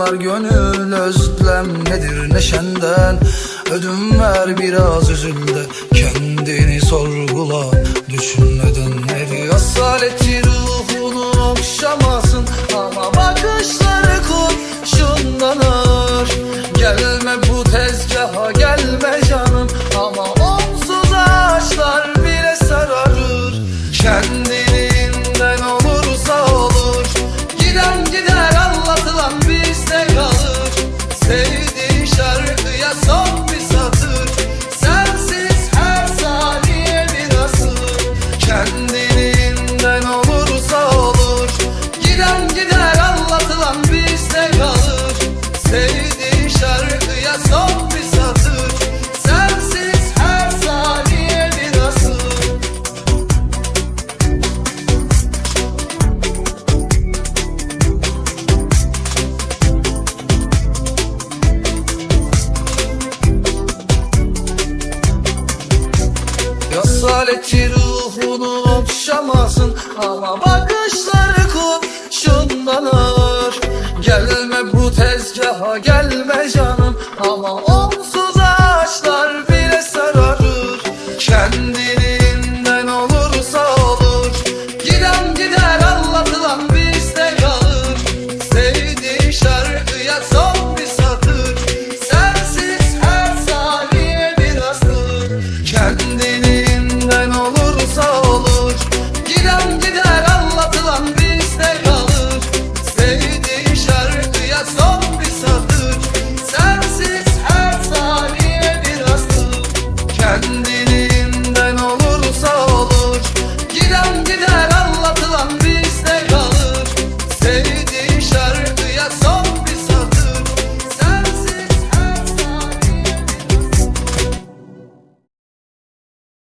anlar gönül özlem nedir neşenden. Ödün ver biraz üzül de kendini sorgula, düşün nedenleri. Asaleti ruhunu okşamasın ama bakışları kurşundan ağır. Gelme bu tezgaha gelme canım ama onsuz ağaçlar bile sararır. Kendiliğinden olursa olur, giden gider anlatılan bizde kalır. Sevdiği şarkıya son bir satır, sensiz her saniye bir asır. Kendiliğinden olursa olur, giden gider anlatılan bizde kalır. Sevdiği şarkıya son bir satır, sensiz her saniye bir asır. Asaleti ruhunu okşamasın ama bakışları kurşundan ağır. Gelme bu tezgaha gelme